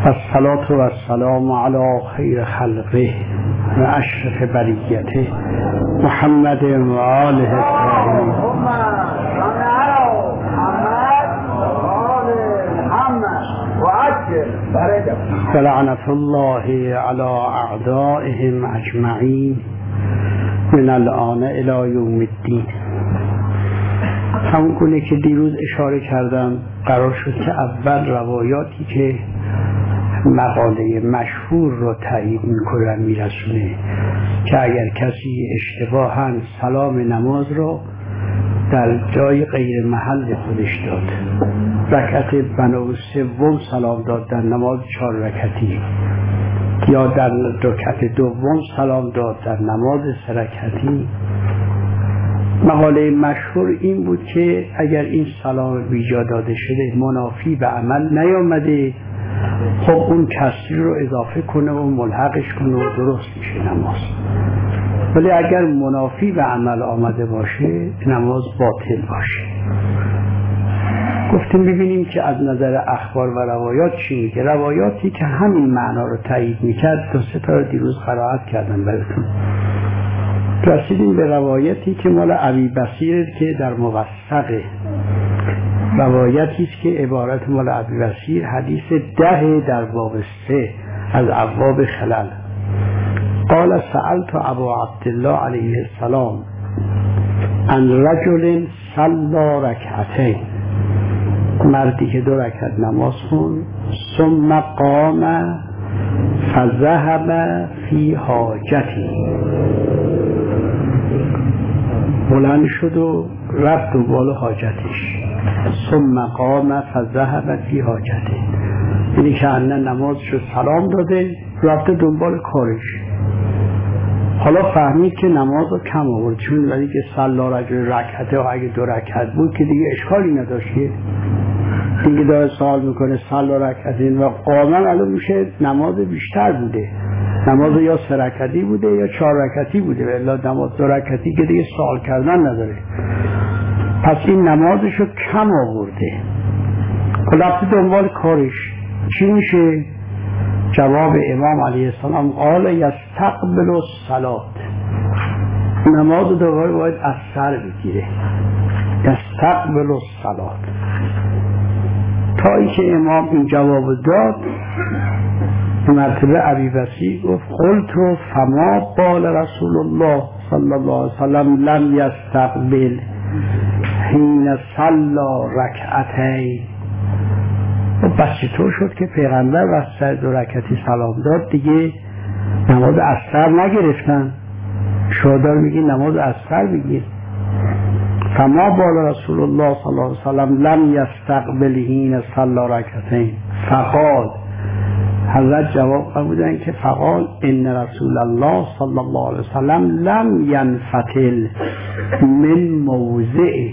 الصلاة والسلام على خیر خلقه و اشرف بریته محمد و آله الطاهرین. ولعنة الله على اعدائهم اجمعین من الآن الی یوم الدین. همونگونه که دیروز اشاره کردم قرار شد که اول روایاتی که مقاله مشهور رو تایید میکنه و میرسونه که اگر کسی اشتباهاً سلام نماز رو در جای غیر محل خودش داد، رکعت بنو سوم سلام داد در نماز 4 رکعتی، یا در رکعت دوم سلام داد در نماز 3 رکعتی، مقاله مشهور این بود که اگر این سلام بیجا داده شده منافی به عمل نیامده، خب اون کسری رو اضافه کنه و ملحقش کنه و درست میشه نماز. ولی اگر منافی به عمل آمده باشه نماز باطل باشه. گفتیم ببینیم که از نظر اخبار و روایات چی میگه. روایاتی که همین معنا رو تایید میکرد 2-3 تا دیروز قرائت کردم براتون. رسیدیم به روایتی که مال ابی بصیر که در موثقه، روایتی است که عبارت مال ابی بصیر، حدیث 10 در باب 3 از ابواب خلل. قال سألت ابا عبدالله علیه السلام عن رجل صلی رکعتین، مردی که 2 رکعت نماز خوند، ثم قام فذهب فی حاجتی، بلند شد و رفت دنبال حاجتش. ثم قام فذهب فی حاجته، یعنی که انه نمازشو سلام داده رفته دنبال کارش. حالا فهمید که نماز رو کم آورد، چون ولی که صلی رجل رکعته و اگه 2 رکعت بود که دیگه اشکالی نداشت، دیگه داره سوال میکنه صلی رکعتین و قاما الان میشه نماز بیشتر بوده، نماز یا 3 رکعتی بوده یا 4 رکعتی بوده، الا نماز 2 رکعتی که دیگه سوال کردن نداره. پس این نمازشو کم آورده، رفته دنبال کارش. چی میشه؟ جواب امام علیه السلام قال یستقبل الصلاة، نماز دوباره باید از سر بگیره، یستقبل الصلاة. تا اینکه امام این جواب داد، مرتبه ابی بصیر گفت قلت فما قال رسول الله صلی الله علیه وسلم لم یستقبل حین صلی رکعتین. بس چطور شد که پیغمبر وسط 2 رکعتی سلام داد دیگه نماز از سر نگرفتن؟ شهدار میگی نماز از سر بگیر. فما قال رسول الله صلی الله علیه وسلم لم یستقبل حین صلی رکعتین فقال، حضرت جواب فرمودن که فقال ان رسول الله صلی الله علیه وسلم لم ینفتل من موضعه،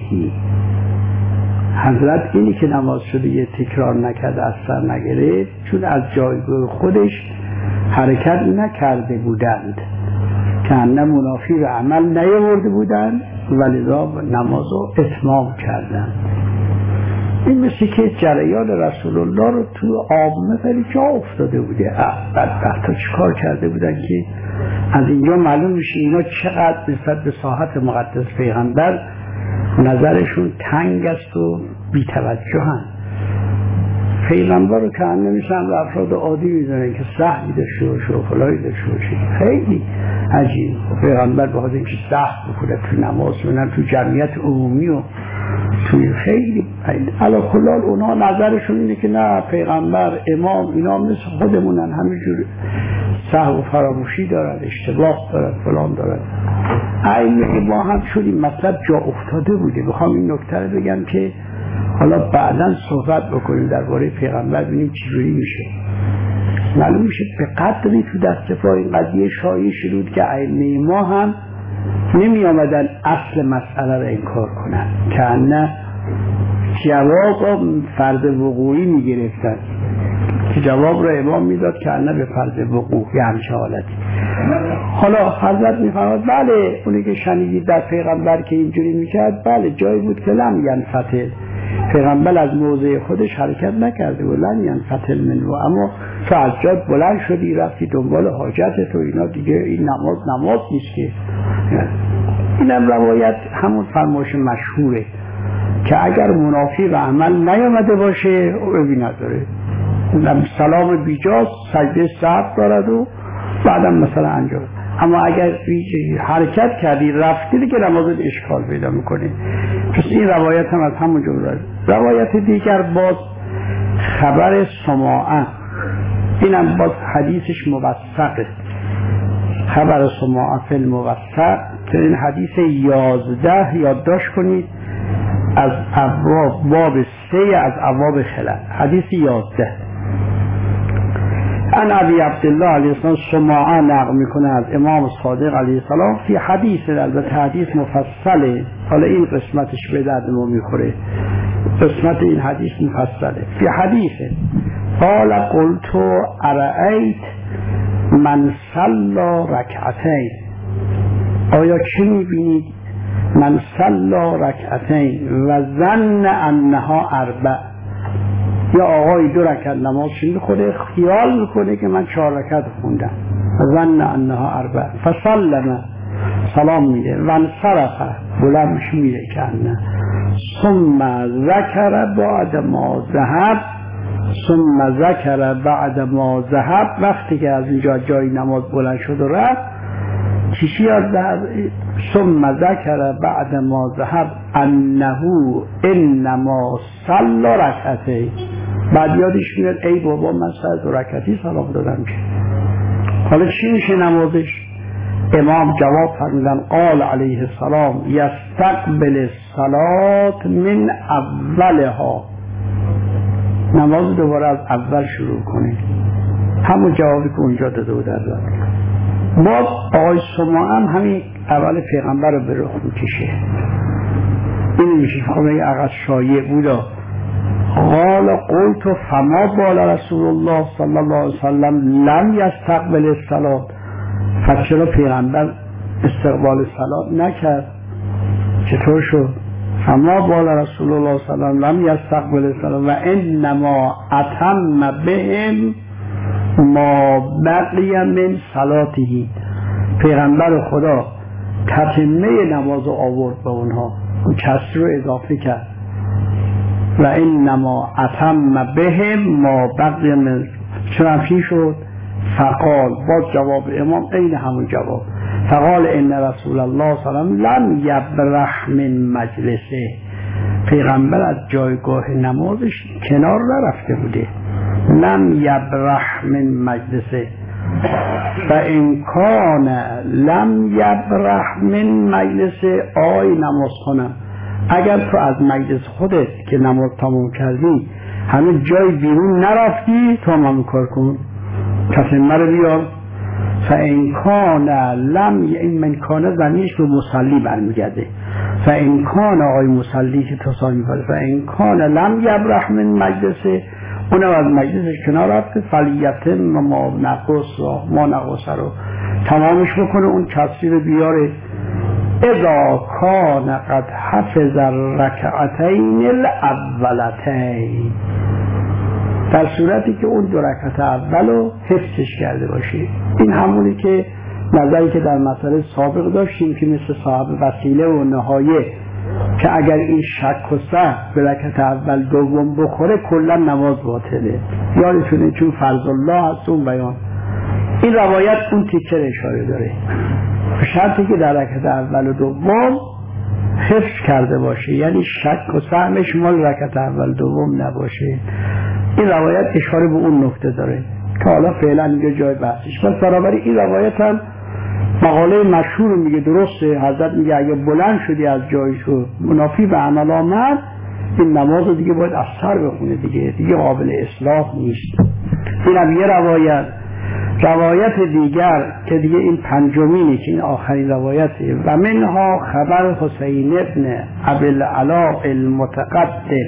حضرت اینی که نماز شده یه تکرار نکرد از سر نگرفت چون از جایگاه خودش حرکت نکرده بودند که انه منافی به عمل نیاورده بودند ولذا نماز رو اتمام کردند. این مثل که جریان رسول الله رو تو عامه خیلی جا افتاده بوده. بدبختا چیکار کرده بودن که از اینجا معلوم میشه اینا چقدر نسبت به ساحت مقدس پیغمبر نظرشون تنگ است و بی‌توجهن. پیغمبر رو که نمیشن به افراد عادی میدونن که سهمی داشته باشه و فلایی داشته باشه. خیلی عجیب. پیغمبر به خاطر اینکه سهم بکنه تو نماز منن تو جمعیت عمومی و توی خیلی علا کلال اونا نظرشون اینه که نه پیغمبر امام اینا مثل خودمونن، همینجور سهو و فراموشی دارن، اشتباه دارن، فلان دارن. اینه که ما هم شدیم مطلب جا افتاده بوده. بخوام این نکته رو بگم که حالا بعداً صحبت بکنیم درباره پیغمبر ببینیم چجوری میشه. معلوم میشه به قدری تو دست پای این قضیه شایع شد که ائمه ما هم نمی آمدن اصل مسئله رو انکار کنن، که نه جواب فرض وقوعی می گرفتن که جواب رو امام میداد که نه به فرض وقوع یه همچه حالتی. حالا حضرت میفرماد بله اونی که شنیدید در پیغمبر که اینجوری میکرد بله جایی بود که لم ینفتل، پیغمبر از موضع خودش حرکت نکرده و لم ینفتل منه، اما تو از جات بلند شدی رفتی دنبال حاجتت و اینا، دیگه این نماز نیست که. اینم روایت همون فرمایش مشهوره که اگر منافی و عمل نیامده باشه عیبی نداره، سلام بیجاست، سجده سهو دارد و بعدم مثلا انجام. اما اگر حرکت کردی رفتی دیگه نمازت اشکال پیدا میکنه. پس این روایت هم از همون جمله. روایت دیگر باز خبر سماعه، اینم باز حدیثش موثقه. خبر سماعه فی الموثق، که این حدیث 11 یادداشت کنید از ابواب، باب 3 از ابواب خلل، حدیث 11. ان ابی عبدالله علیه السلام سماعه نقل میکنه از امام صادق علیه السلام فی حدیث، البته حدیث مفصله، حالا این قسمتش به درد ما میخوره، قسمت این حدیث مفصله. فی حدیث قال قلت ارأیت من صلی رکعتین، آیا چه میبینید من صلی رکعتین و ظن انها اربع، یا آقای 2 رکعت نماز میخوره خیال میکنه که من 4 رکعت خوندم، ظن انها اربع، فسلم سلام میده، و انصرف بلند میره کنه، ثم ذکر بعد ما ذهب، ثم ذکر بعد ما ذهب، وقتی که از اینجا جای نماز بلند شد و رفت چیشی از ثم ذکر بعد ما ذهب انه انما صلی رکعتین، بعد یادش میاد ای بابا من 100 رکعتی سلام دادم که حالا چی میشه نمازش؟ امام جواب فرمودن قال علیه السلام یستقبل الصلاة من اولها، نماز دوباره از اول شروع کنه، همون جوابی که اونجا داده بود. ما آقای سماعه هم همین اول پیغمبر رو به رخ میکشه، این میشه خواهی اقصد شایع بودا. قال قلت فما بال رسول الله صلی الله علیه وسلم لم یستقبل الصلاة، پس چرا پیغمبر استقبال صلاة نکرد؟ چطور شد؟ فما بال رسول الله صلی الله علیه وسلم لم یستقبل الصلاة و انما اتم بهم ما بقی من صلاته، پیغمبر خدا تتمه نماز آورد به اونها، اون کسر رو اضافه کرد، و انما اتم بهم ما بقی من، چنانچه شد. فقال، باز جواب امام این همون جواب، فقال ان رسول الله صلی الله علیه و سلم لم یبرح من مجلسه، پیغمبر از جایگاه نمازش کنار نرفته بوده، لم یبرح من مجلسه، و ان کان لم یبرح من مجلسه، آی نماز خونم اگر تو از مجلس خودت که نماز تمام کردی همه جای بیرون نرفتی، تو هم کار کن، تتمه رو بیار. فان کان لم، این من کان زنیش به مصلی برمیگرده، فان کان آقای مصلی که تو سامی فرده، فان کان لم یبرح من مجلسه، اونم از مجلسش کنار رفته، فلیتم ما نقص رو تمامش بکنه، اون کسی رو بیاره. اذا کان قد حفظ الرکعتین الاولتین، در صورتی که اون 2 رکعت اولو حفظش کرده باشه. این همونی که نظری که در مسئله سابق داشتیم که مثل صاحب وسیله و نهایه، که اگر این شک و سهو به رکعت اول دوم بخوره کلا نماز باطله، یادتونه چون فرض الله هست اون بیان. این روایت اون تیکر اشاره داره، به شرطی که در رکعت اول و دوم حفظ کرده باشه، یعنی شک و سهوش مال رکعت اول دوم نباشه. این روایت اشاره به اون نکته داره که حالا فعلا اینجا جای بحثش. پس برابر این روایت هم مقاله مشهور میگه درسته، حضرت میگه اگه بلند شدی از جایشو منافی به عمل آمد، این نماز رو دیگه باید از سر بخونه، دیگه قابل اصلاح نیست. این هم یه روایت دیگر که دیگه این پنجمینه که این آخرین روایته، و منها خبر حسین ابن ابوالعلا المتقدم،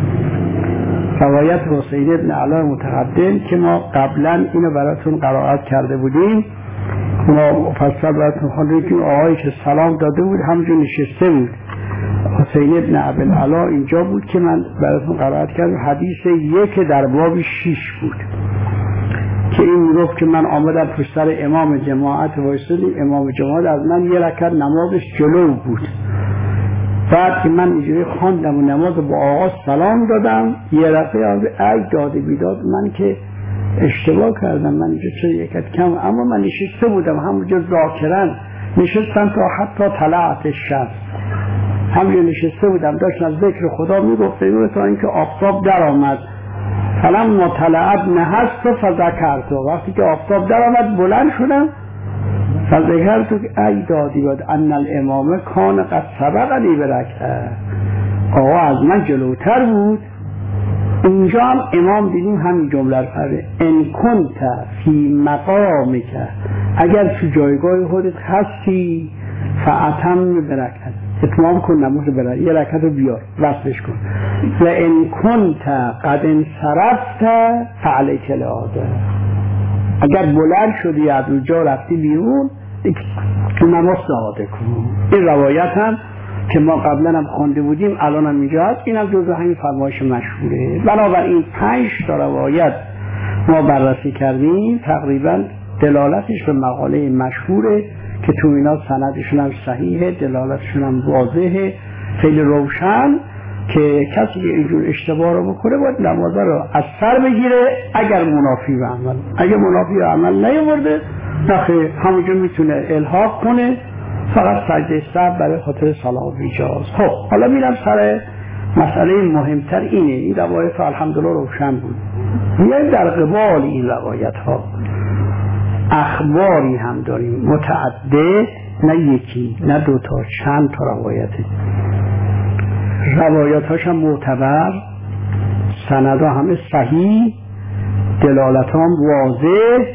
روایت حسین ابن علا المتقدم که ما قبلا اینو براتون قرائت کرده بودیم، ما مفصل براتون خوندیم که آقایی که سلام داده بود همونجور نشسته بود، حسین ابن ابوالعلا اینجا بود که من براتون قرائت کردم، حدیث 1 در باب 6 بود. میگفت که من آمدم پشت سر امام جماعت وایسادیم، امام جماعت از من یه رکعت نمازش جلو بود. بعد که من اینجوری خواندم و نماز با آقا سلام دادم، یه رفعه ای داده بیداد من که اشتباه کردم، من اینجا چه یکت کم، اما من نشسته بودم همونجا ذاکرن نشستم تا حتی طلعت الشمس، همونجا نشسته بودم داشتم ذکر خدا میگفتم تا اینکه آفتاب در آمد. فلما طلعت نهست فذکرت، وقتی که آفتاب در آمد بلند شدم فذکرت که ای دادی بود ان الامام کان قد سبقنی برکعه، آقا از من جلوتر بود. اونجا هم امام دیدیم همین جمله رو فرده ان کنت فی مقامک، اگر تو جایگاه خودت هستی فاتم برکعت، اتمام کن نماز برکعت، یه رکعت رو بیار وصلش کن. و ان کنت قد انصرفت فعلیک العاده، اگر بلند شدی از اونجا رفتی بیرون تو نماز اعاده کن. این روایت هم که ما قبلا هم خوانده بودیم الان هم اینجا هست، این هم جزو همین فرمایش مشهوره. بنابراین 5 تا روایت ما بررسی کردیم، تقریبا دلالتش به مقاله مشهوره که تو اینا سندشون هم صحیحه، دلالتشون هم واضحه، خیلی روشن، که کسی که اینجور اشتباه رو بکنه باید نمازه رو از سر بگیره اگر منافی به عمل، اگر منافی به عمل نیاورده نخیر همونجا میتونه الحاق کنه، فقط سجده سهو برای خاطر صلاح ایجاز. خب حالا میرم سر مسئله مهمتر اینه، این روایت ها الحمدلله روشن بود. میایم در قبال این روایت ها اخباری هم داریم متعدد، نه یکی نه دوتا، چند تا روایته، روایت هاش هم معتبر، سندها همه صحیح، دلالت هم واضح.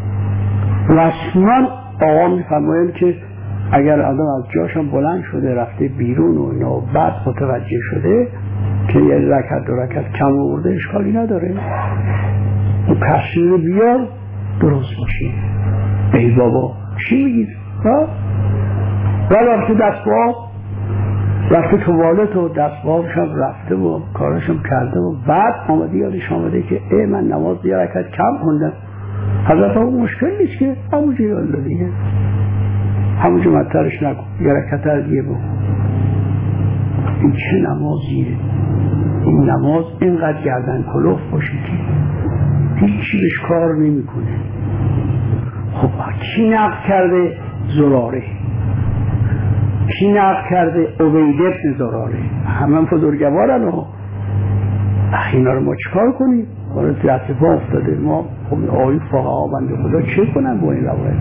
رسما آقا میفرمایند که اگر آدم از جاشم بلند شده رفته بیرون و اینا بعد متوجه شده که یه رکعت 2 رکعت کم آورده اشکالی نداره، اون کسری رو بیار درست میشه. ای بابا چی میگید؟ و رفته دستباب، رفته توالت و دستبابشم رفته و کارشم کرده و بعد آمده یادش آمده که ای من نماز یه رکعت کم خوندم. حضرت ها مشکل نیست که همونجا یالله دیگه، همونجا مدترش نکن، یه رکعت از دیگه بکن. این چه نمازیه؟ این نماز اینقدر گردن کلوف باشه که هیچی بهش کار نمی کنه. خب کی نقل کرده؟ زراره. کی نقل کرده؟ عبید ابن زراره. همه بزرگوارن و اینا رو ما چکار کنیم؟ ما دست پا افتاده، ما خب آیو فقها بنده خدا چه کنن با این روایت؟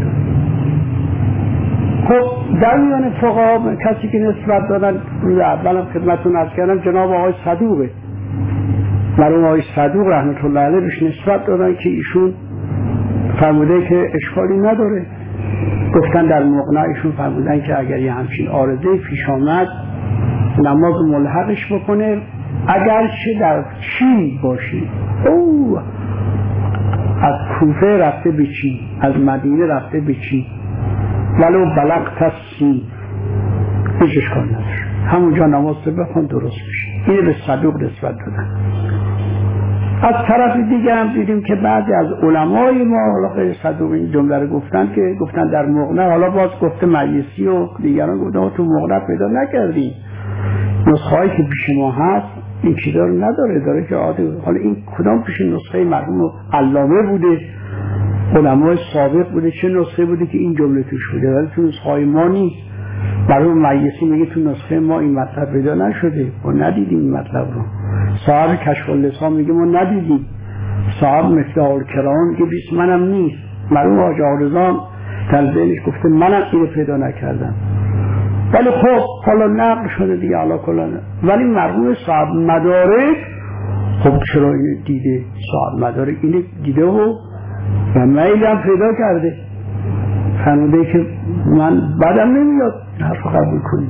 خب در میان فقها کسی که نسبت دادن روز اول هم خدمتتون عرض کردم جناب آقای صدوقه، مرحوم آقای صدوق رحمت الله علیه بهش نسبت دادن که ایشون فرموده که اشکالی نداره. گفتن در مقنع ایشون فرمودن که اگر یه همچین عارضه پیش آمد نماز ملحقش بکنه اگرچه در چین باشی. او از کوفه رفته به چین، از مدینه رفته به چین، ولو بلغت السین هیچ اشکال نداره، همونجا نماز رو بخون درست میشه. اینه به صدوق نسبت دادن. از طرف دیگه هم دیدیم که بعضی از علمای ما حالا غیر صدوق این جمله رو گفتن که گفتن در مقنع، حالا باز گفته مجلسی و دیگران گفتن تو مقنع پیدا نکردیم، نسخه هایی که پیش ما هست این چیزا رو نداره، داره که عادی. حالا این کدام پیش نسخه مرحوم علامه بوده، علمای سابق بوده، چه نسخه بوده که این جمله توش بوده، ولی تو نسخه های ما نیست. مرحوم مجلسی میگه تو نسخه ما این مطلب پیدا نشده، ما ندیدیم این مطلب رو. صاحب کشف اللسان میگه ما ندیدیم. صاحب مفتاح الکرام میگه بیست منم نیست. مرحوم حاج عارضان در ذهنش گفته منم اینو پیدا نکردم. ولی خب حالا نقل شده دیگه علا کلانه. ولی مرحوم صاحب مدارک خب چرا اینو دیده؟ صاحب مدارک اینو دیده و میلم پیدا کرده، فرموده که من بدم نمیاد حرف قبول کنیم،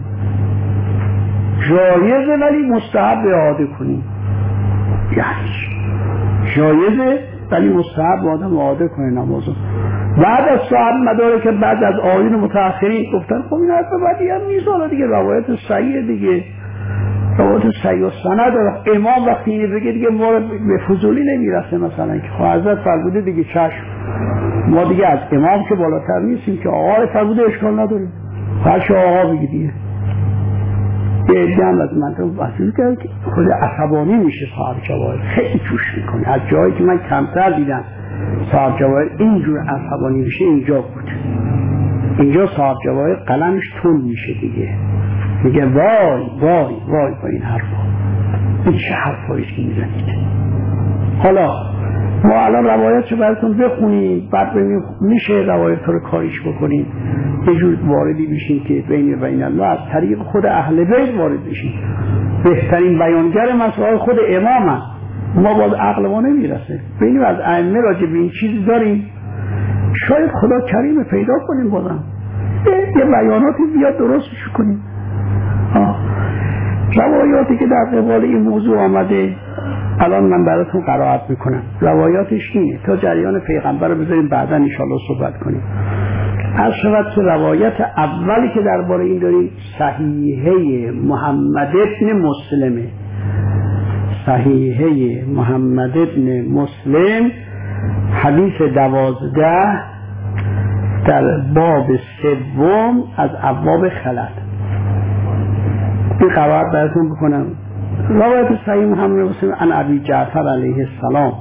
جایزه ولی مستحب اعاده کنیم. یعنی جایزه ولی مستحب آدم اعاده کنه نمازو. بعد از صاحب مدارک بعد از آیین متأخرین گفتن خب این حرف بعدی هم نیست، حالا دیگه روایت صحیح دیگه، روایت صحیح و سند داره. امام وقتی اینو بگه دیگه ما به فضولی نمیرسه، مثلا که خب حضرت فرموده دیگه چشم ما دیگه از امام که بالاتر نیستیم که آقا فرموده اشکال نداره، هرچه آقا بگی دیگه. یه عده هم از من وصول کرد که خود عصبانی میشه صاحب جواهر، خیلی جوش میکنه. از جایی که من کمتر دیدم صاحب جواهر اینجور عصبانی میشه اینجا بود. اینجا صاحب جواهر قلمش تند میشه دیگه، میگه وای وای وای با این حرفا، این چه حرفایی که میزنید. حالا ما الان روایتشو براتون بخونیم، بعد ببینیم میشه روایت رو کاریش بکنیم، یه جور واردی بشیم که بین الله از طریق خود اهل بیت وارد بشیم. بهترین بیانگر مسائل خود امام هست، ما باز عقل ما نمیرسه. ببینیم از ائمه راجع به این چیزی داریم، شاید خدا کریم پیدا کنیم، بازم یه بیاناتی بیاد درستش کنیم. روایاتی که در قبال این موضوع آمده الان من براتون قرائت میکنم. روایاتش اینه، تا جریان پیغمبر رو بذاریم بعدا انشاءالله صحبت کنیم. از شود که روایت اولی که درباره این داریم صحیحه محمد ابن مسلمه. صحیحه محمد ابن مسلم حدیث 12 در باب 3 از ابواب خلل. این قرائت براتون بکنم. روایت صحیح محمد مسلم عن ابی جعفر علیه السلام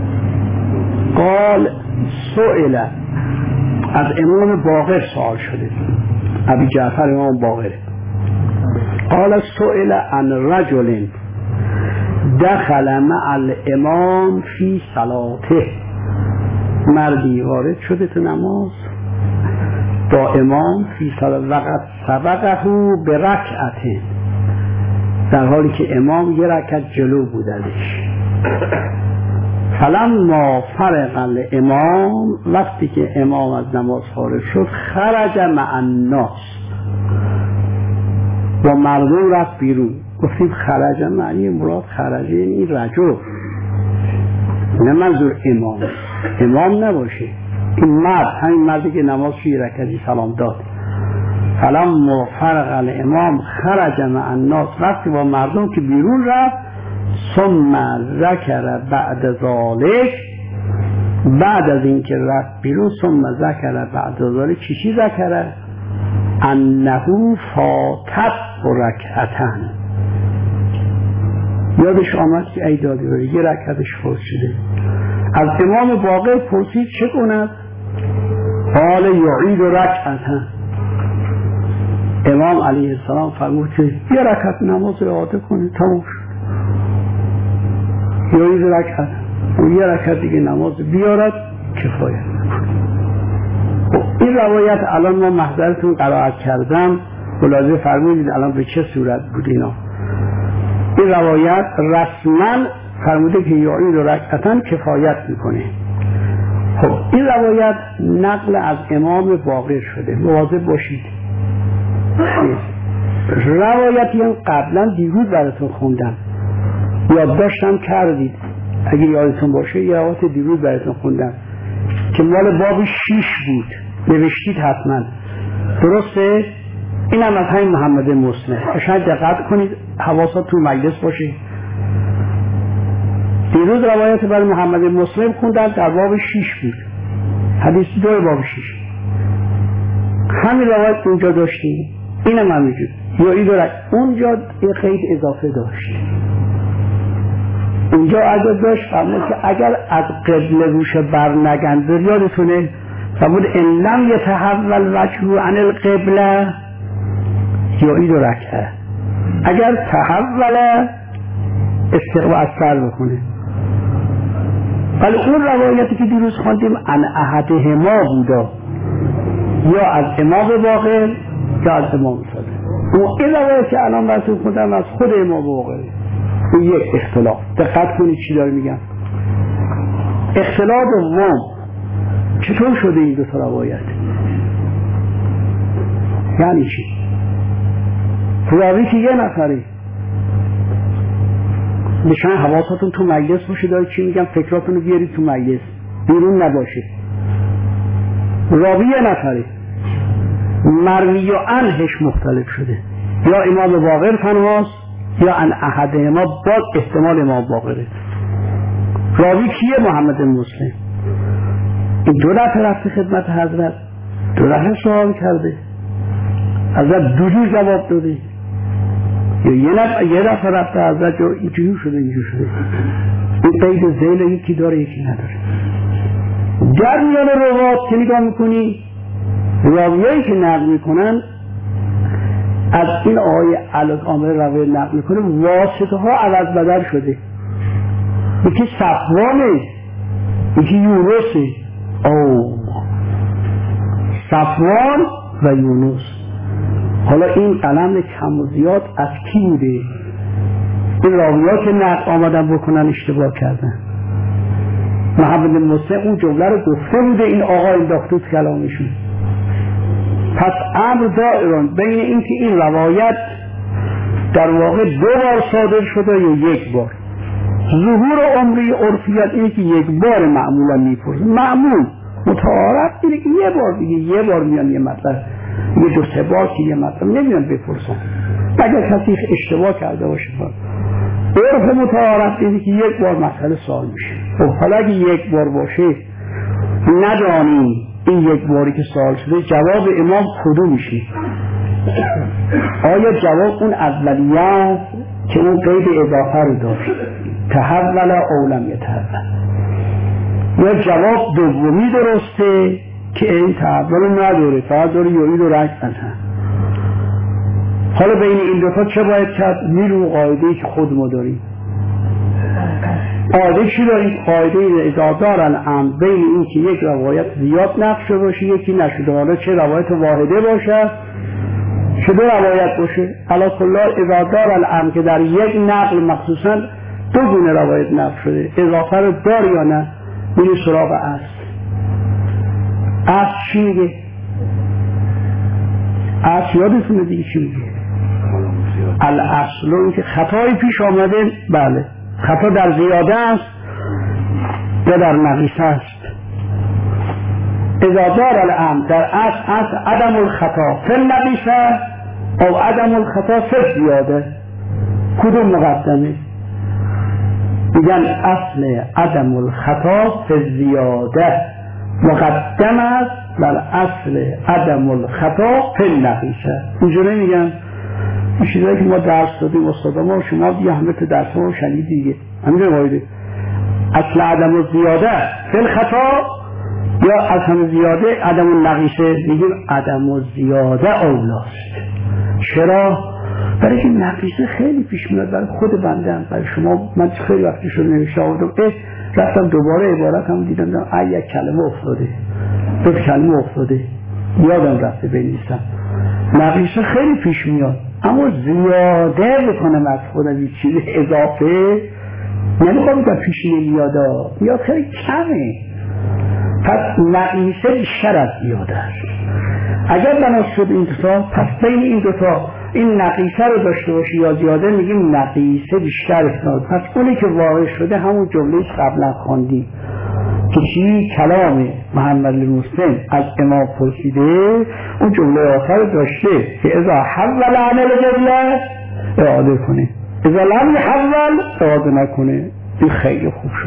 قال سئل، از امام باقر سوال شده، ابی جعفر امام باقره، قال سئل عن رجل دخل مع الامام فی صلاته، مردی وارد شده تو نماز با امام فی صلاته وقد سبقه برکعته، در حالی که امام یه رکعت جلو بودنش. فلما فرغ الامام، وقتی که امام از نماز فارغ شد، خرج مع الناس، با مردم رفت بیرون. گفتیم خرج معنی مراد خرجه این رجل، نه منظور امام نباشه، این مرد، همین مردی که نماز فی رکعتی سلام داد. فلما فرغ الامام خرج مع الناس، وقتی با مردم که بیرون رفت، ثم ذکر بعد ذالک، بعد از این که رفت بیرون، ثم ذکر بعد ذالک، چی ذکره؟ انه فاتت رکعتن، یادش آمد که ای دادی بری یه رکعتش فوت شده. از امام باقر پرسید چه کند؟ قال یعید رکعتن. امام علیه السلام فرمود که یه رکعت نماز اعاده کنه، تمام شد. یعید رکعت، و یه رکعت دیگه نماز بیارد کفایت میکنه. این روایت الان ما محضرتون قرائت کردم، ملاحظه فرمودید الان به چه صورت بود اینا. این روایت رسما فرموده که یعید رکعتن کفایت میکنه. خب این روایت نقل از امام باقر شده، مواظب باشید. روایتی هم قبلا دیروز براتون خوندم، یادداشتم کردید اگه یادتون باشه، یه روایت دیروز براتون خوندم که مال باب 6 بود، نوشتید حتما، درسته؟ این هم از همین محمد مسلم. شاید دقت کنید، حواست تو مجلس باشه. دیروز روایت برای محمد مسلم خوندم، در باب 6 بود، حدیث 2 باب 6. همین روایت اونجا داشتیم، اینم همینجور. یا این دارد اونجا یه قید اضافه داشت، اونجا اگر داشت فرمود که اگر از قبله روش برنگنده، یادتونه فرمود ان لم یتحول وجهه عن القبله یعید رکعه، اگر تحول استقبال از سر بکنه. ولی اون روایتی که دیروز خواندیم ان احدهما بودا، یا از امام باقر یا از امام صادق. اون این روایت که الان براتون خوندم از خود امام باقر. این یک اختلاف، دقت کنید چی داره میگم. اختلاف دوم، چطور شده این دو تا روایت؟ یعنی چی؟ راوی که یه نفره، نشان حواساتون تو مجلس باشه، داره چی میگم، فکراتونو بیارید تو مجلس، بیرون نباشه. راوی یه نفره، مروی و عنهش مختلف شده، یا امام باقر تنهاست یا ان احدهما، باز احتمال امام باقره. راوی کیه؟ محمد مسلم. این 2 دفعه رفته خدمت حضرت، 2 دفعه سوال کرده، حضرت 2 جور جواب داده، یا یه دفعه رفته حضرت اینجور شده اینجور شده. این قید ذیل یکی داره یکی نداره. در میان روات که نگاه میکنی، راویایی که نقل میکنن از این آقای عامر روایت نقل میکنه، واسطه ها عوض بدل شده. یکی صفوانه، یکی یونسه. صفوان و یونس. حالا این قلم کم و زیاد از کی بوده؟ این راوی‌ها که نقل آمدن بکنن اشتباه کردن. محمد بن مسلم اون جمله رو گفته بوده، این آقا انداخته تو کلامشون. پس امر دائرون بین این که این روایت در واقع 2 بار صادر شده یا 1 بار. ظهور عمری عرفیت اینه که 1 بار معمولا میپرسن. معمول متعارف اینه که 1 بار دیگه 1 بار میان یه مطلب، یه 2-3 بار که یه مطلب نمیان بپرسن. اگر کسی اشتباه کرده باشه عرف متعارف اینه که 1 بار مسئله سوال میشه. خب حالا اگه 1 بار باشه ندانی این 1 باری که سوال شده جواب امام کدوم میشه؟ آیا جواب اون اولیه است که اون قید اضافه رو داشت، تحول او لم یتحول، یا جواب دومی درسته که این تحول نداره، فقط داره یعید و رجع بزن؟ حالا بین این 2 تا چه باید کرد؟ میرو قاعده‌ای که خود ما داریم. قاعده چی داریم؟ قاعده اذا دار الامر بین این که یک روایت زیاد نقشه باشه یکی نشده، حالا چه روایت واحده باشه چه 2 روایت باشه، علی کل حال اذا دار الامر که در یک نقل مخصوصا 2 گونه روایت نقل شده، اضافه رو دار یا نه، میری سراغ اصل. اصل چی میگه؟ اصل یادتونه دیگه چی میگه؟ الاصل این که خطایی پیش آمده، بله خطا در زیاده است یا در نقیصه است. اذا دار الامر در اصل عدم الخطا فی النقیصه او عدم الخطا فی زیاده، کدوم مقدمه؟ میگن اصل عدم الخطا فی زیاده مقدم است بر اصل عدم الخطا فی النقیصه. اینجوری میگن. این چیزایی که ما درس دادیم استاد ما شما دیگه همه تو درس ما شنید دیگه، همین قاعده اصل عدم الزیاده فی الخطا یا از همه زیاده عدم النقیصه. میگیم عدم الزیاده اولاست. چرا؟ برای که نقیصه خیلی پیش میاد برای خود بنده هم، برای شما. من خیلی وقتی شد نوشته آوردم رفتم دوباره عبارت هم دیدم یک کلمه افتاده، 2 کلمه افتاده، یادم رفته بنویسم. نقیصه خیلی پیش میاد، اما زیاده بکنم از خودم یک چیز اضافه نمیخوام بگم پیش نمیاد، یا خیلی کمه. پس نقیصه بیشتر از زیاده است. اگر بنا شد این 2 تا، پس بین این 2 تا این نقیصه رو داشته باشی یا زیاده، میگیم نقیصه بیشتر است. پس اونی که واقع شده همون جمله قبلا خواندیم که چی؟ کلام محمد بن مسلم از امام پرسیده، اون جمله آخر داشته که اذا حول عن القبله اعاده کنه، اذا لم يحول اعاده نکنه. این خیلی خوب شد.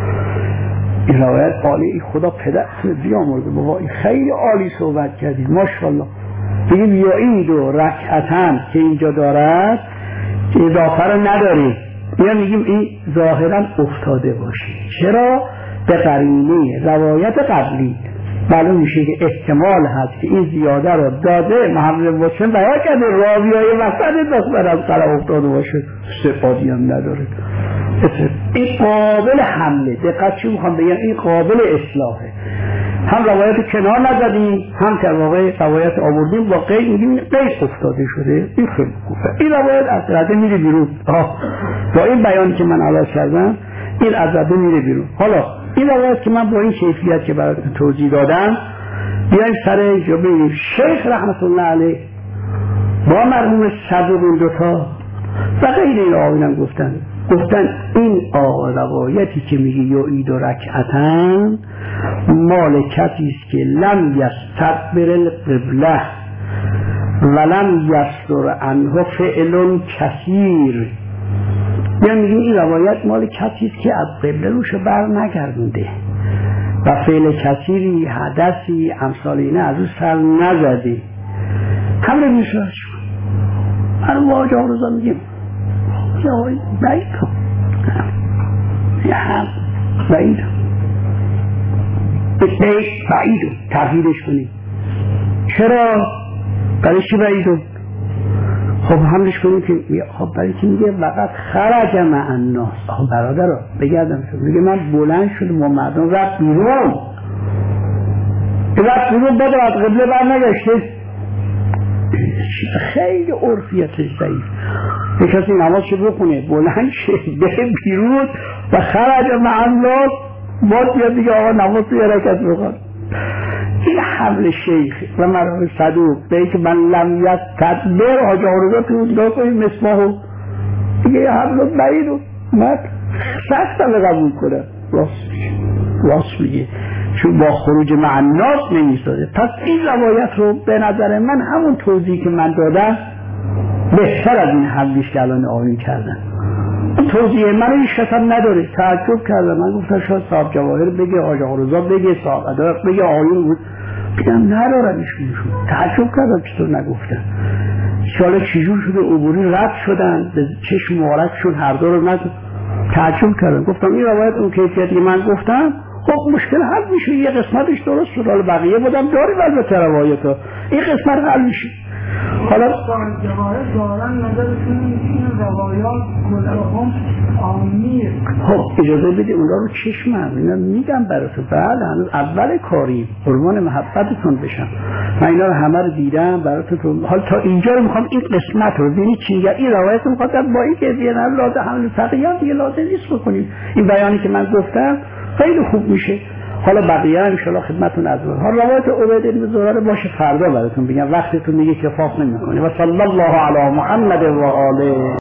این روایت عالی، خدا پدرتون بیامرزه بابا، این خیلی عالی صحبت کردید ماشاءالله. بگیم یا این 2 رکعتن که اینجا دارد اضافه رو نداری، یا میگیم این ظاهرا افتاده باشه. چرا؟ به قرینه روایت قبلی معلوم میشه که احتمال هست که این زیاده رو داده محمد مسلم بیان کرده، راویای وسط داخل از قلم افتاده باشه، استفاده هم نداره. این قابل حمله. دقت چی میخوام بگم؟ این قابل اصلاحه. هم روایت کنار نزدیم، هم که واقع روایت آوردیم با قید میگیم قید افتاده شده. این خیلی خوبه. این روایت از رده میره بیرون. با این بیانی که من الان کردم این از رده میره بیرون. حالا این روایت که من با این کیفیت که براتون توضیح دادم، بیایم سر اینجا ببینیم شیخ رحمت الله علیه با مرحوم صدر این 2 تا و غیر این آقایان گفتن این روایتی که میگه یعید و رکعتن مال کسی است که لم یستقبل القبله ولم یصدر عنه فعل کثیر. یعنی میگه این روایت مال کسی است که از قبله روش بر نگردونده و فعل کثیری حدثی امثال اینه از او سر نزدی همه میشه من واجه روزا میگیم بعید کن بعید بعید تغییرش کنیم چرا؟ برای چی بعید؟ خب حملش کنیم که خب برای چی میگه وقت خرج مع الناس. خب برادر رو بگردم میگه من بلند شدم و مردم رفت بیرون بده از قبله بر نگشته خیلی عرفیتش ضعیف. یک کسی نماز شد بخونه بلند شد بره بیرون و خرج مع الناس باید بیاد دیگه آقا نماز توی حرکت بخون. این حمل شیخ و مرحوم صدوق به که من لم یستدبر آجا آرزا تو اونجا کنیم مصباحو دیگه یه حمل بعید رو مد سختم قبول کنه راست میگه چون با خروج مع الناس نمیسازه. پس این روایت رو به نظر من همون توضیحی که من دادم بهتر از این حملیش که الان آقایون کردن. توضیح من رو هیچ کس هم نداره. تعجب کردم من گفتم شاید صاحب جواهر بگه آجا آرزا بگه صاحب ادارت بگه آقایون بود بگم ندارم ایشونشون. تعجب کردم چطور نگفتن شالا چجور شده عبوری رد شدن به چشم مبارکشون هر دو رو ندارم. تعجب کردم گفتم این روایت اون کیفیتی که من گفتم خب مشکل حل میشه یه قسمتش درست شد حالا بقیه بودم داریم البته روایت ها این قسمت حل میشه. حالا جواهر دارن نظرشون این روایات کلهم آمیر. خب اجازه بده اونا رو چشمم اینا میگم براتون بله هنوز اول کاری قربان محبتتون بشم من اینا رو همه رو دیدم براتون. حالا تا اینجا رو میخوام این قسمت رو ببینید چی این روایت رو میخواد با این که دیگه لازم همین فقیه دیگه لازم نیست بکنیم. این بیانی که من گفتم خیلی خوب میشه. حالا بقیه ان شاء الله خدمتتون عرض می‌کنم. حالا روایت عبید بن زراره باشه فردا براتون بگم وقتتون دیگه کفاف نمی‌کنه. و صلی الله علی محمد و آله.